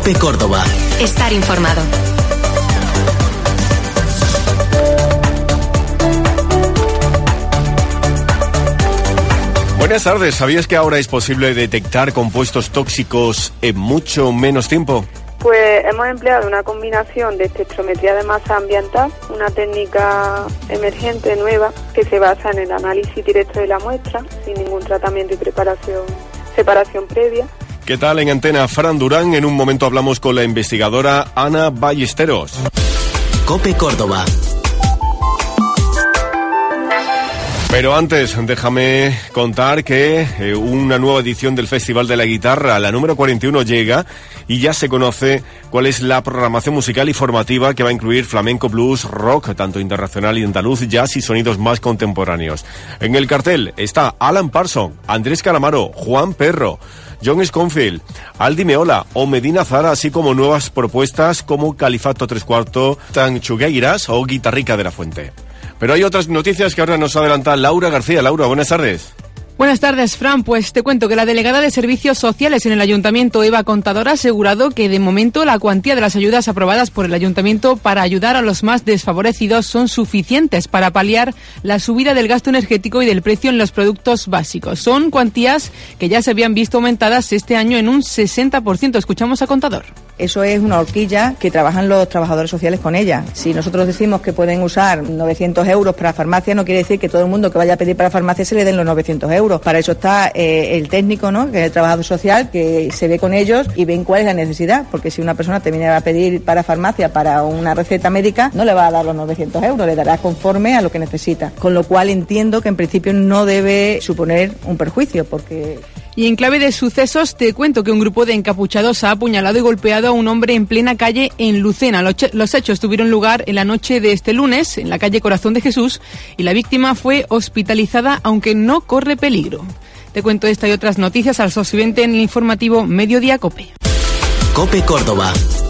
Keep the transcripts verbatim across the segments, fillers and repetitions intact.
COPE Córdoba. Estar informado. Buenas tardes. ¿Sabías que ahora es posible detectar compuestos tóxicos en mucho menos tiempo? Pues hemos empleado una combinación de espectrometría de masa ambiental, una técnica emergente nueva que se basa en el análisis directo de la muestra, sin ningún tratamiento y preparación, separación previa. ¿Qué tal en Antena? Fran Durán. En un momento hablamos con la investigadora Ana Ballesteros. COPE Córdoba. Pero antes, déjame contar que eh, una nueva edición del Festival de la Guitarra, la número cuarenta y uno, llega y ya se conoce cuál es la programación musical y formativa que va a incluir flamenco, blues, rock, tanto internacional y andaluz, jazz y sonidos más contemporáneos. En el cartel está Alan Parsons, Andrés Calamaro, Juan Perro, John Sconfield, Aldi Meola o Medina Zara, así como nuevas propuestas como Califato Tres Cuarto, Tanchugueiras o Guitarrica de la Fuente. Pero hay otras noticias que ahora nos adelanta Laura García. Laura, buenas tardes. Buenas tardes, Fran. Pues te cuento que la delegada de Servicios Sociales en el Ayuntamiento, Eva Contador, ha asegurado que de momento la cuantía de las ayudas aprobadas por el Ayuntamiento para ayudar a los más desfavorecidos son suficientes para paliar la subida del gasto energético y del precio en los productos básicos. Son cuantías que ya se habían visto aumentadas este año en un sesenta por ciento. Escuchamos a Contador. Eso es una horquilla que trabajan los trabajadores sociales con ella. Si nosotros decimos que pueden usar novecientos euros para farmacia, no quiere decir que todo el mundo que vaya a pedir para farmacia se le den los novecientos euros. Para eso está eh, el técnico, ¿no?, que es el trabajador social, que se ve con ellos y ven cuál es la necesidad. Porque si una persona te viene a pedir para farmacia para una receta médica, no le va a dar los novecientos euros, le dará conforme a lo que necesita. Con lo cual entiendo que en principio no debe suponer un perjuicio, porque... Y en clave de sucesos te cuento que un grupo de encapuchados ha apuñalado y golpeado a un hombre en plena calle en Lucena. Los hechos tuvieron lugar en la noche de este lunes en la calle Corazón de Jesús y la víctima fue hospitalizada, aunque no corre peligro. Te cuento esta y otras noticias al siguiente en el informativo Mediodía COPE. COPE Córdoba.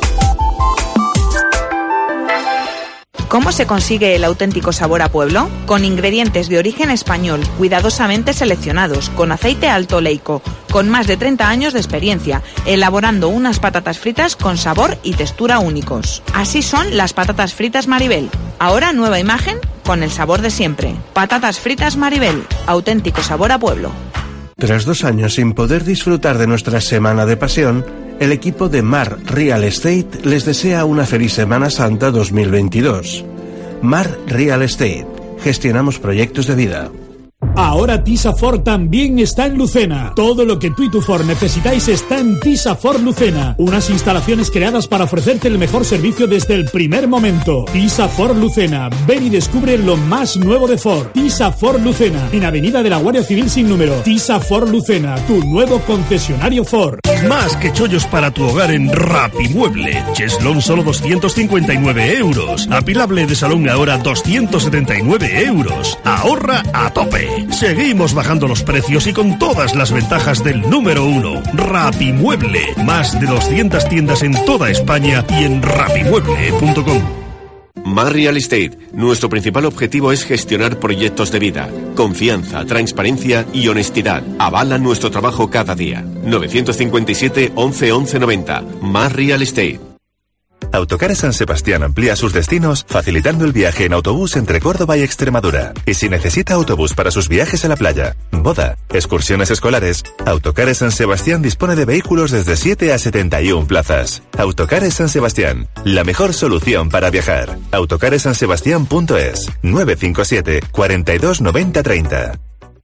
¿Cómo se consigue el auténtico sabor a pueblo? Con ingredientes de origen español, cuidadosamente seleccionados, con aceite alto oleico, con más de treinta años de experiencia, elaborando unas patatas fritas con sabor y textura únicos. Así son las patatas fritas Maribel. Ahora nueva imagen con el sabor de siempre. Patatas fritas Maribel, auténtico sabor a pueblo. Tras dos años sin poder disfrutar de nuestra Semana de Pasión, el equipo de Mar Real Estate les desea una feliz Semana Santa dos mil veintidós. Mar Real Estate. Gestionamos proyectos de vida. Ahora Tisa Ford también está en Lucena. Todo lo que tú y tu Ford necesitáis está en Tisa Ford Lucena. Unas instalaciones creadas para ofrecerte el mejor servicio desde el primer momento. Tisa Ford Lucena. Ven y descubre lo más nuevo de Ford. Tisa Ford Lucena. En Avenida de la Guardia Civil sin número. Tisa Ford Lucena. Tu nuevo concesionario Ford. Más que chollos para tu hogar en Rapimueble. Cheslón solo doscientos cincuenta y nueve euros. Apilable de salón ahora doscientos setenta y nueve euros. Ahorra a tope. Seguimos bajando los precios y con todas las ventajas del número uno. Rapimueble. Más de doscientas tiendas en toda España y en rapimueble punto com. Mar Real Estate. Nuestro principal objetivo es gestionar proyectos de vida. Confianza, transparencia y honestidad avalan nuestro trabajo cada día. novecientos cincuenta y siete, once, once noventa. Mar Real Estate. Autocares San Sebastián amplía sus destinos facilitando el viaje en autobús entre Córdoba y Extremadura. Y si necesita autobús para sus viajes a la playa, boda, excursiones escolares, Autocares San Sebastián dispone de vehículos desde siete a setenta y una plazas. Autocares San Sebastián, la mejor solución para viajar. autocares san sebastián punto es. nueve cinco siete, cuarenta y dos, noventa, treinta.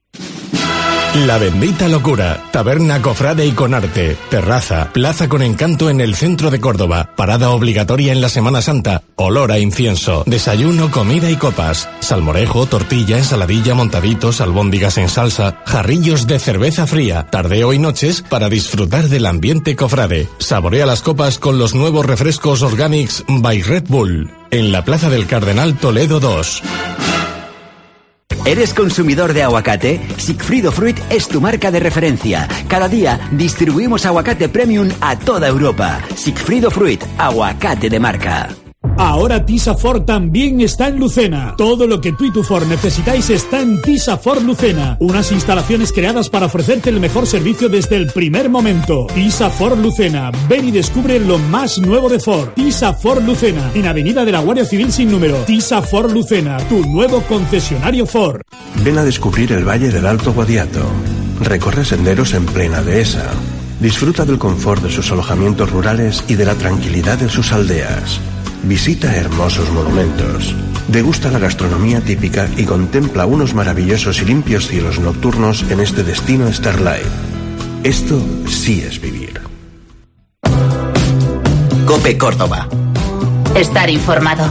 La bendita locura, taberna, cofrade y con arte, terraza, plaza con encanto en el centro de Córdoba, parada obligatoria en la Semana Santa, olor a incienso, desayuno, comida y copas, salmorejo, tortilla, ensaladilla, montaditos, albóndigas en salsa, jarrillos de cerveza fría, tardeo y noches para disfrutar del ambiente cofrade. Saborea las copas con los nuevos refrescos Organics by Red Bull, en la Plaza del Cardenal Toledo dos. ¿Eres consumidor de aguacate? Sigfrido Fruit es tu marca de referencia. Cada día distribuimos aguacate premium a toda Europa. Sigfrido Fruit, aguacate de marca. Ahora Tisafor también está en Lucena. Todo lo que tú y tu Ford necesitáis está en Tisafor Lucena. Unas instalaciones creadas para ofrecerte el mejor servicio desde el primer momento. Tisafor Lucena. Ven y descubre lo más nuevo de Ford. Tisafor Lucena. En Avenida de la Guardia Civil sin número. Tisafor Lucena. Tu nuevo concesionario Ford. Ven a descubrir el Valle del Alto Guadiato. Recorre senderos en plena dehesa. Disfruta del confort de sus alojamientos rurales y de la tranquilidad de sus aldeas. Visita hermosos monumentos, degusta la gastronomía típica y contempla unos maravillosos y limpios cielos nocturnos en este destino Starlight. Esto sí es vivir. COPE Córdoba. Estar informado.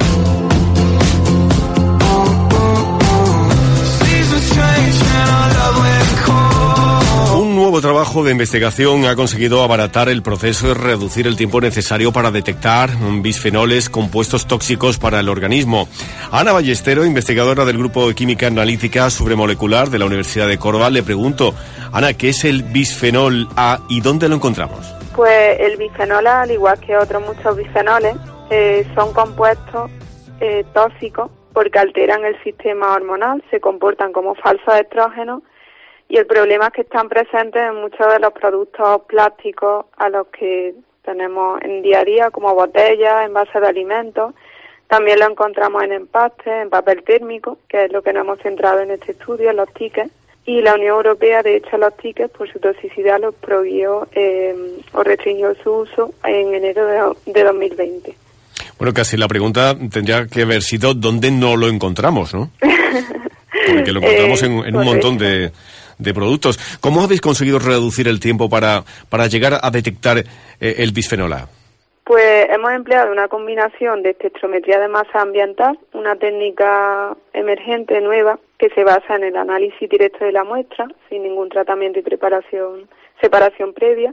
Un nuevo trabajo de investigación ha conseguido abaratar el proceso y reducir el tiempo necesario para detectar bisfenoles, compuestos tóxicos para el organismo. Ana Ballestero, investigadora del Grupo de Química Analítica Supramolecular de la Universidad de Córdoba, le pregunto, Ana, ¿qué es el bisfenol A y dónde lo encontramos? Pues el bisfenol A, al igual que otros muchos bisfenoles, eh, son compuestos eh, tóxicos porque alteran el sistema hormonal, se comportan como falsos estrógenos. Y el problema es que están presentes en muchos de los productos plásticos a los que tenemos en día a día, como botellas, envases de alimentos. También lo encontramos en empastes, en papel térmico, que es lo que nos hemos centrado en este estudio, en los tickets. Y la Unión Europea, de hecho, los tickets, por su toxicidad, los prohibió eh, o restringió su uso en enero de, de dos mil veinte. Bueno, casi la pregunta tendría que haber sido ¿dónde no lo encontramos, no? Porque lo encontramos eh, en, en un montón de... de productos. ¿Cómo habéis conseguido reducir el tiempo para, para llegar a detectar eh, el bisfenol A? Pues hemos empleado una combinación de espectrometría de masa ambiental, una técnica emergente nueva que se basa en el análisis directo de la muestra, sin ningún tratamiento y preparación, separación previa,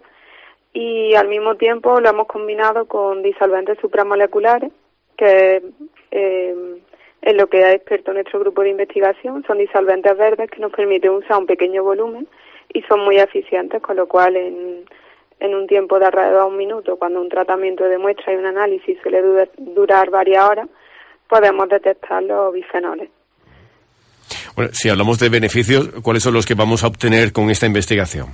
y al mismo tiempo lo hemos combinado con disolventes supramoleculares, que eh, en lo que es experto nuestro grupo de investigación. Son disolventes verdes que nos permiten usar un pequeño volumen y son muy eficientes, con lo cual en, en un tiempo de alrededor de un minuto, cuando un tratamiento de muestra y un análisis suele durar, durar varias horas, podemos detectar los bisfenoles. Bueno, si hablamos de beneficios, ¿cuáles son los que vamos a obtener con esta investigación?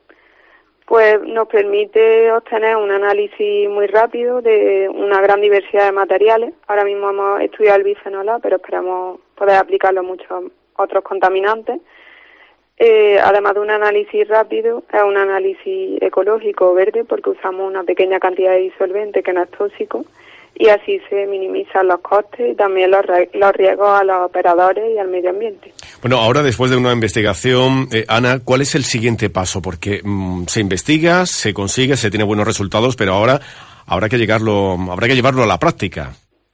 Pues nos permite obtener un análisis muy rápido de una gran diversidad de materiales. Ahora mismo hemos estudiado el bisfenol A, pero esperamos poder aplicarlo a muchos otros contaminantes. Eh, además de un análisis rápido, es un análisis ecológico verde, porque usamos una pequeña cantidad de disolvente que no es tóxico, y así se minimizan los costes y también los, los riesgos a los operadores y al medio ambiente. Bueno, ahora después de una investigación, eh, Ana, ¿cuál es el siguiente paso? Porque mmm, se investiga, se consigue, se tiene buenos resultados, pero ahora habrá que llegarlo, habrá que llevarlo a la práctica.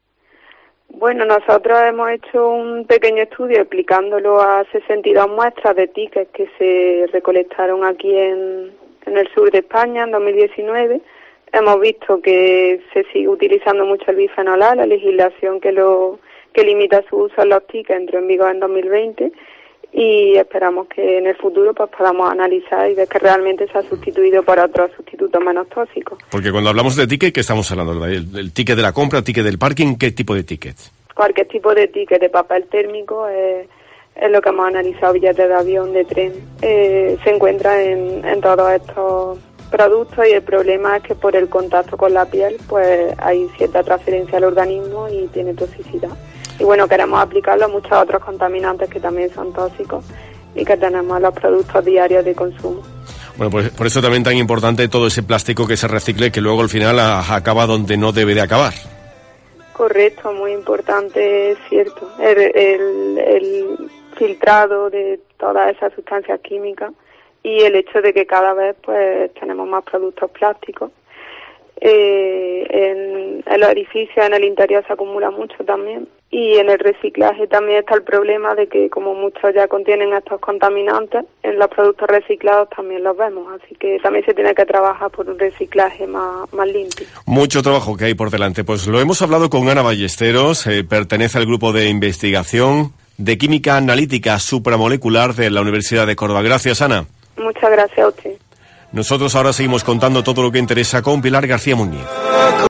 Bueno, nosotros hemos hecho un pequeño estudio aplicándolo a sesenta y dos muestras de tickets que se recolectaron aquí en, en el sur de España en dos mil diecinueve. Hemos visto que se sigue utilizando mucho el bisfenol A, la legislación que lo que limita su uso en los tickets entró en vigor en dos mil veinte, y esperamos que en el futuro pues podamos analizar y ver que realmente se ha sustituido por otros sustitutos menos tóxicos. Porque cuando hablamos de ticket, ¿qué estamos hablando? ¿El, el ticket de la compra, ticket del parking? ¿Qué tipo de ticket? Cualquier tipo de ticket de papel térmico es, es lo que hemos analizado, billetes de avión, de tren, eh, se encuentra en, en todos estos productos, y el problema es que por el contacto con la piel pues hay cierta transferencia al organismo y tiene toxicidad. Y bueno, queremos aplicarlo a muchos otros contaminantes que también son tóxicos y que tenemos en los productos diarios de consumo. Bueno, pues por eso también tan importante todo ese plástico que se recicle, que luego al final a, acaba donde no debe de acabar. Correcto, muy importante, es cierto. El, el, el filtrado de todas esas sustancias químicas y el hecho de que cada vez pues tenemos más productos plásticos. Eh, en, en los edificios, en el interior se acumula mucho también, y en el reciclaje también está el problema de que como muchos ya contienen estos contaminantes, en los productos reciclados también los vemos, así que también se tiene que trabajar por un reciclaje más, más limpio. Mucho trabajo que hay por delante. Pues lo hemos hablado con Ana Ballesteros, eh, pertenece al grupo de investigación de química analítica supramolecular de la Universidad de Córdoba. Gracias, Ana. Muchas gracias a usted. Nosotros ahora seguimos contando todo lo que interesa con Pilar García Muñiz.